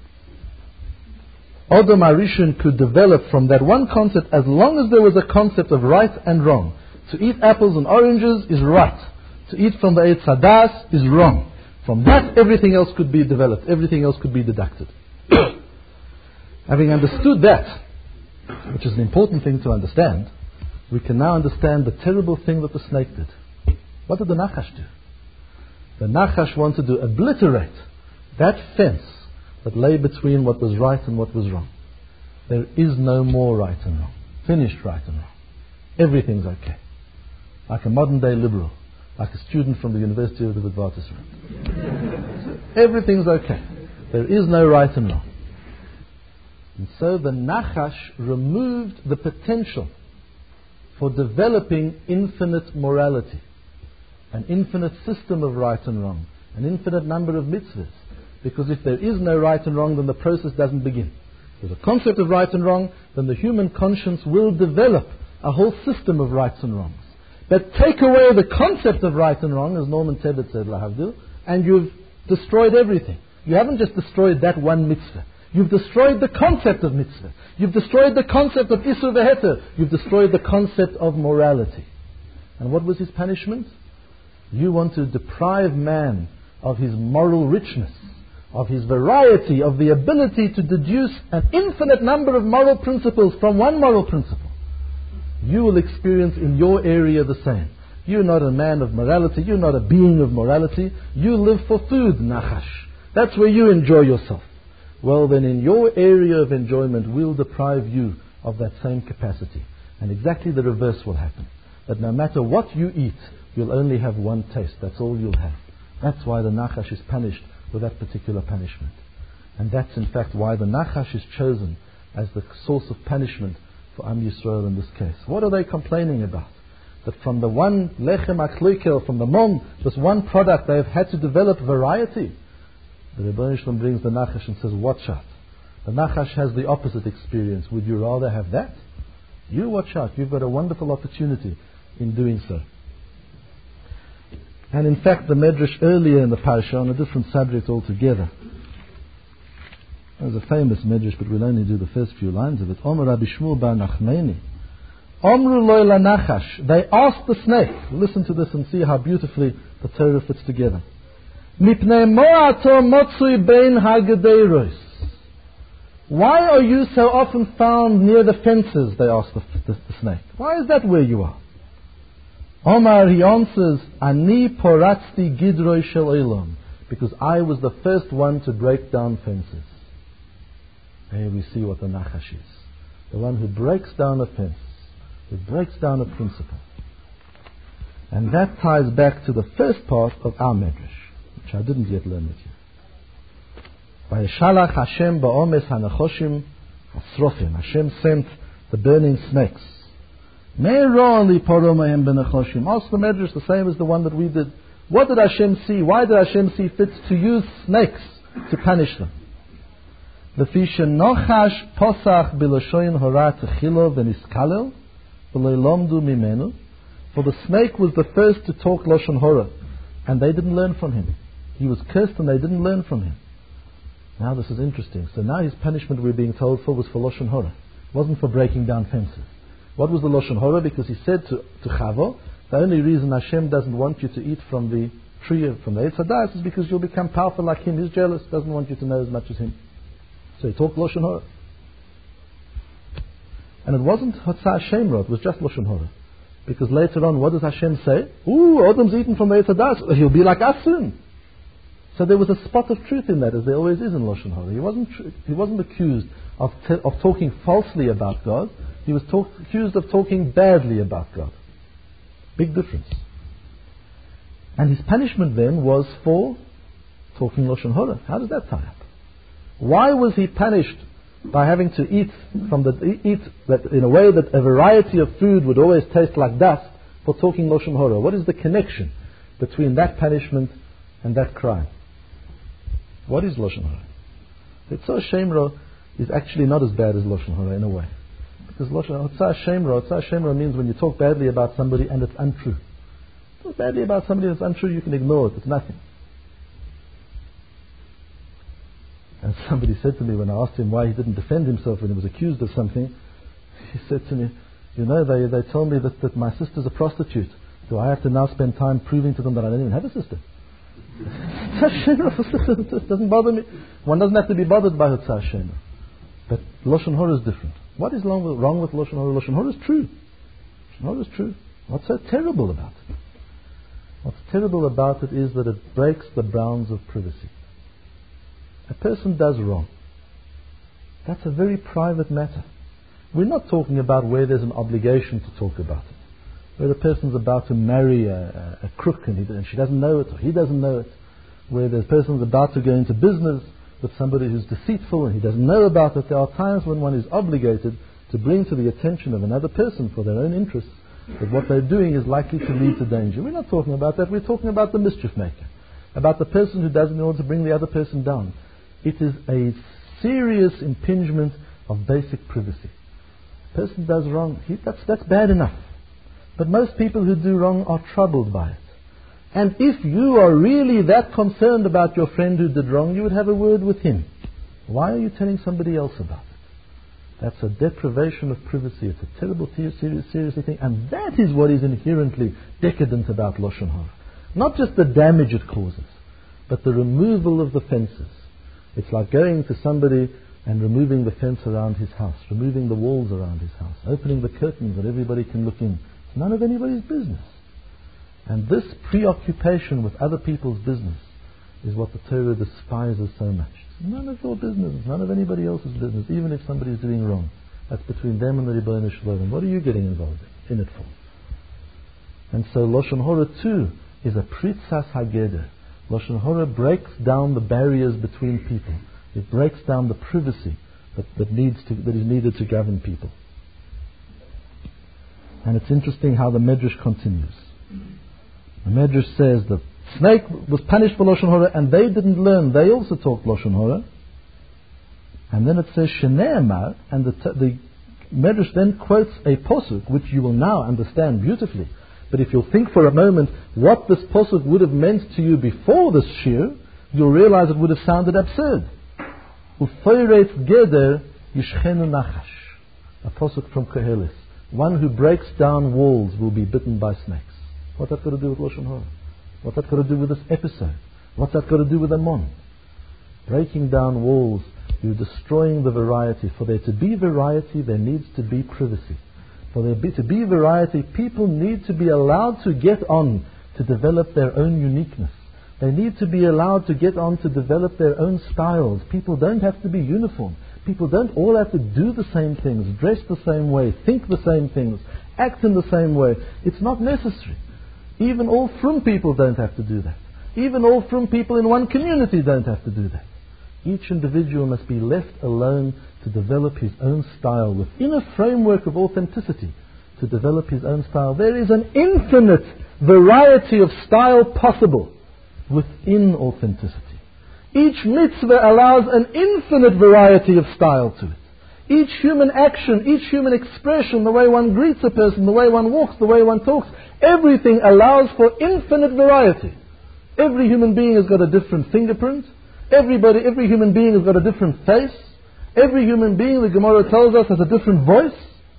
Adam HaRishon could develop from that one concept as long as there was a concept of right and wrong. To eat apples and oranges is right. To eat from the Eitz Hadas is wrong. From that, everything else could be developed. Everything else could be deducted. Having understood that, which is an important thing to understand, we can now understand the terrible thing that the snake did. What did the Nachash do? The Nachash wanted to obliterate that fence that lay between what was right and what was wrong. there is no more right and wrong. Finished right and wrong. Everything's okay. Like a modern day liberal, like a student from the University of the Witwatersrand. Everything's okay. There is no right and wrong. And so the Nachash removed the potential for developing infinite morality, an infinite system of right and wrong, an infinite number of mitzvahs. Because if there is no right and wrong, then the process doesn't begin. If there's a concept of right and wrong, then the human conscience will develop a whole system of rights and wrongs. But take away the concept of right and wrong, as Norman Tebbit said, Lahavdil, and you've destroyed everything. You haven't just destroyed that one mitzvah. You've destroyed the concept of mitzvah. You've destroyed the concept of isur v'heter. You've destroyed the concept of morality. And what was his punishment? You want to deprive man of his moral richness, of his variety, of the ability to deduce an infinite number of moral principles from one moral principle. You will experience in your area the same. You're not a man of morality. You're not a being of morality. You live for food, Nachash. That's where you enjoy yourself. Well, then in your area of enjoyment, we'll deprive you of that same capacity. And exactly the reverse will happen. That no matter what you eat, you'll only have one taste. That's all you'll have. That's why the Nachash is punished with that particular punishment. And that's in fact why the Nachash is chosen as the source of punishment for Am Yisrael in this case. What are they complaining about? That from the one lechem achloikel, from the mom, this one product, they have had to develop variety. The Rebbeinu Shalom brings the Nachash and says, watch out. The Nachash has the opposite experience. Would you rather have that? You watch out. You've got a wonderful opportunity in doing so. And in fact, the Medrash earlier in the parasha, on a different subject altogether, there's a famous Medrash, but we'll only do the first few lines of it. Omer Rabbi Shmuel bar Nachmani. Omru loy la Nachash. They asked the snake. Listen to this and see how beautifully the Torah fits together. Mipnei mo'ato motzui bein hagedeiros. Why are you so often found near the fences? They asked the, the, the snake. Why is that where you are? Omar, he answers, Ani poratzti gidroi shel olam, because I was the first one to break down fences. Here we see what the Nachash is. The one who breaks down a fence, who breaks down a principle. And that ties back to the first part of our Medrash, which I didn't yet learn with you. Vayeshalach Hashem ba'omes hanachoshim hasrofim. Hashem sent the burning snakes. Me'ron li poromahem benachoshim. Ask the Medrash the same as the one that we did. What did Hashem see? Why did Hashem see fit to use snakes to punish them? Lefi shenochash posach biloshoyin hora techilo v'niskalel v'lo lomdu mimenu. For the snake was the first to talk Lashon Hora, and they didn't learn from him. He was cursed and they didn't learn from him. Now this is interesting. So now his punishment, we're being told, for was for Lashon Hora. It wasn't for breaking down fences. What was the Lashon Hora? Because he said to, to Chavo, the only reason Hashem doesn't want you to eat from the tree, from the Eitz Hadas, is because you'll become powerful like him. He's jealous, doesn't want you to know as much as him. So he talked Lashon Hora. And it wasn't Hotzah Shemra, it was just Lashon Hora. Because later on, what does Hashem say? Ooh, Adam's eaten from the Eitz Hadas, he'll be like us soon. So there was a spot of truth in that, as there always is in Lashon Hora. He wasn't, tr- he wasn't accused of, te- of talking falsely about God. He was talk- accused of talking badly about God. Big difference. And his punishment then was for talking Lashon Hora. How does that tie up? Why was he punished by having to eat from the eat that in a way that a variety of food would always taste like dust for talking Lashon Hora? What is the connection between that punishment and that crime? What is Lashon Hora? Hotzah Shemra is actually not as bad as Lashon Hora in a way. Because Hotzah Shemra, Hotzah Shemra means when you talk badly about somebody and it's untrue. Talk badly about somebody that's untrue, you can ignore it, it's nothing. And somebody said to me when I asked him why he didn't defend himself when he was accused of something, he said to me, you know, they, they told me that, that my sister's a prostitute. So I have to now spend time proving to them that I don't even have a sister. It doesn't bother me. One doesn't have to be bothered by Hotzah Shemra. But Lashon Hora is different. What is wrong with, wrong with Lashon Hora? Lashon Hora is true. Lashon Hora is true. What's so terrible about it? What's terrible about it is that it breaks the bounds of privacy. A person does wrong. That's a very private matter. We're not talking about where there's an obligation to talk about it. Where the person's about to marry a, a, a crook and, he, and she doesn't know it, or he doesn't know it. Where the person's about to go into business with somebody who's deceitful and he doesn't know about it. There are times when one is obligated to bring to the attention of another person for their own interests that what they're doing is likely to lead to danger. We're not talking about that. We're talking about the mischief maker, about the person who does it in order to bring the other person down. It is a serious impingement of basic privacy. The person does wrong, he, that's, that's bad enough. But most people who do wrong are troubled by it. And if you are really that concerned about your friend who did wrong, you would have a word with him. Why are you telling somebody else about it? That's a deprivation of privacy. It's a terrible, serious, serious thing. And that is what is inherently decadent about Lashon Hara. Not just the damage it causes, but the removal of the fences. It's like going to somebody and removing the fence around his house, removing the walls around his house, opening the curtains that everybody can look in. It's none of anybody's business. And this preoccupation with other people's business is what the Torah despises so much. It's none of your business. It's none of anybody else's business, even if somebody is doing wrong. That's between them and the Rebbeinu Shalom. What are you getting involved in, in it for? And so Lashon Hara too is a pritzas hageder. Lashon Hara breaks down the barriers between people. It breaks down the privacy that, that, needs to, that is needed to govern people. And it's interesting how the Medrash continues. The Medrash says the snake was punished for Lashon Hara and they didn't learn. They also talked Lashon Hara. And then it says Shnei Amar, and the, the Medrash then quotes a posuk which you will now understand beautifully. But if you'll think for a moment what this posuk would have meant to you before this shir, you'll realize it would have sounded absurd. Ufoyret geder yishchenu nachash. A posuk from Koheles. One who breaks down walls will be bitten by snakes. What's that got to do with Lashon Hara? What's that got to do with this episode? What's that got to do with Ammon? Breaking down walls, you're destroying the variety. For there to be variety, there needs to be privacy. For there be, to be variety, people need to be allowed to get on to develop their own uniqueness. They need to be allowed to get on to develop their own styles. People don't have to be uniform. People don't all have to do the same things, dress the same way, think the same things, act in the same way. It's not necessary. Even all frum people don't have to do that. Even all frum people in one community don't have to do that. Each individual must be left alone to develop his own style within a framework of authenticity, to develop his own style. There is an infinite variety of style possible within authenticity. Each mitzvah allows an infinite variety of style to it. Each human action, each human expression, the way one greets a person, the way one walks, the way one talks, everything allows for infinite variety. Every human being has got a different fingerprint. Everybody, every human being has got a different face. Every human being, the Gemara tells us, has a different voice.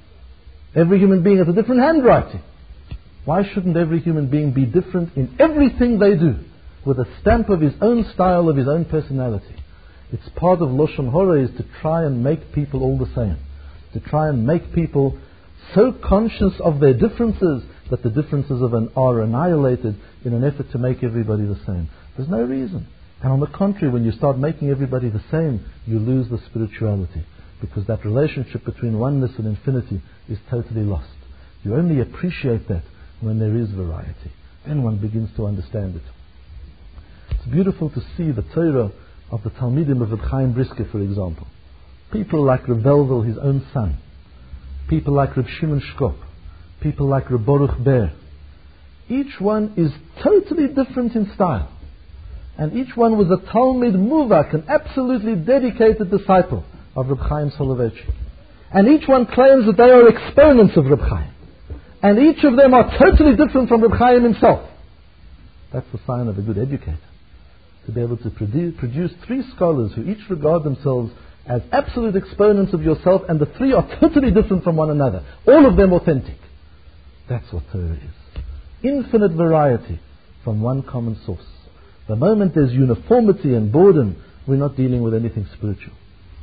Every human being has a different handwriting. Why shouldn't every human being be different in everything they do, with a stamp of his own style, of his own personality? It's part of Lashon Hara is to try and make people all the same. To try and make people so conscious of their differences that the differences of an are annihilated in an effort to make everybody the same. There's no reason. And on the contrary, when you start making everybody the same, you lose the spirituality. Because that relationship between oneness and infinity is totally lost. You only appreciate that when there is variety. Then one begins to understand it. It's beautiful to see the Torah of the Talmidim of Reb Chaim Brisker, for example. People like Reb Velvel, his own son. People like Reb Shimon Shkop. People like Reb Baruch Ber. Each one is totally different in style. And each one was a Talmid Muvak, an absolutely dedicated disciple of Reb Chaim Soloveitchik. And each one claims that they are exponents of Reb Chaim. And each of them are totally different from Reb Chaim himself. That's the sign of a good educator. To be able to produce, produce three scholars who each regard themselves as absolute exponents of yourself, and the three are totally different from one another. All of them authentic. That's what Torah is. Infinite variety from one common source. The moment there's uniformity and boredom, we're not dealing with anything spiritual.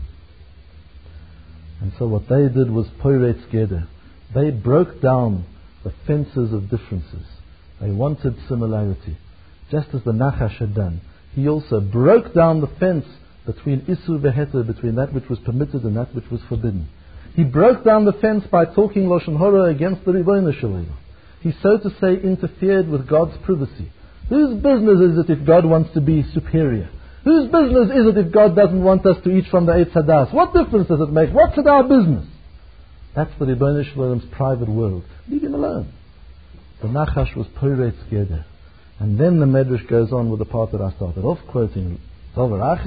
And so what they did was Poiretz Geder. They broke down the fences of differences. They wanted similarity. Just as the Nachash had done. He also broke down the fence between Isur Veheter, between that which was permitted and that which was forbidden. He broke down the fence by talking Lashon Hara against the Ribono Shel Olam. He, so to say, interfered with God's privacy. Whose business is it if God wants to be superior? Whose business is it if God doesn't want us to eat from the Eitz Hadas? What difference does it make? What's it our business? That's the Ribono Shel Olam's private world. Leave him alone. The Nachash was Poretz Geder. And then the Medrash goes on with the part that I started off quoting. Because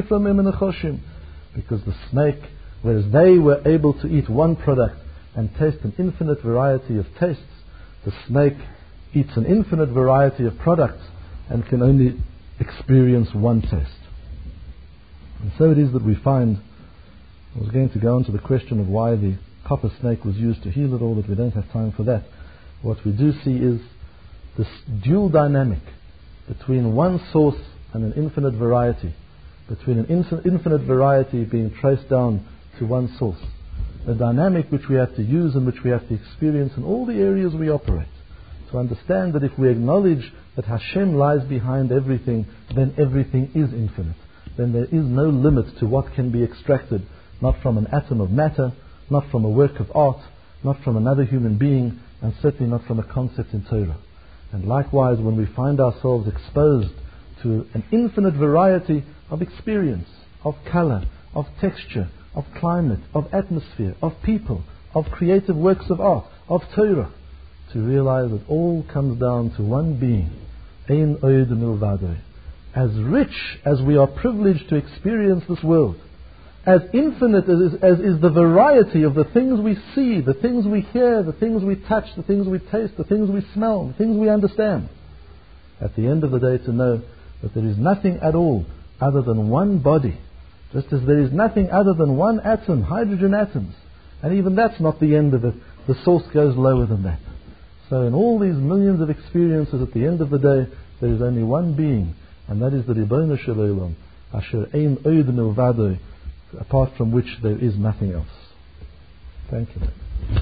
the snake, whereas they were able to eat one product and taste an infinite variety of tastes, the snake eats an infinite variety of products and can only experience one taste. And so it is that we find, I was going to go on to the question of why the copper snake was used to heal it all, but we don't have time for that. What we do see is this dual dynamic between one source and an infinite variety, between an infin- infinite variety being traced down to one source. The dynamic which we have to use and which we have to experience in all the areas we operate. To understand that if we acknowledge that Hashem lies behind everything, then everything is infinite. Then there is no limit to what can be extracted, not from an atom of matter, not from a work of art, not from another human being, and certainly not from a concept in Torah. And likewise, when we find ourselves exposed to an infinite variety of experience, of color, of texture, of climate, of atmosphere, of people, of creative works of art, of Torah, to realize that all comes down to one being, Ein Od Milvado. As rich as we are privileged to experience this world, as infinite as is, as is the variety of the things we see, the things we hear, the things we touch, the things we taste, the things we smell, the things we understand, at the end of the day to know that there is nothing at all other than one body, just as there is nothing other than one atom, hydrogen atoms, and even that's not the end of it. The source goes lower than that. So in all these millions of experiences, at the end of the day, there is only one being, and that is the Ribono Shel Olam, Asher Ein Od Milvado, apart from which there is nothing else. Thank you.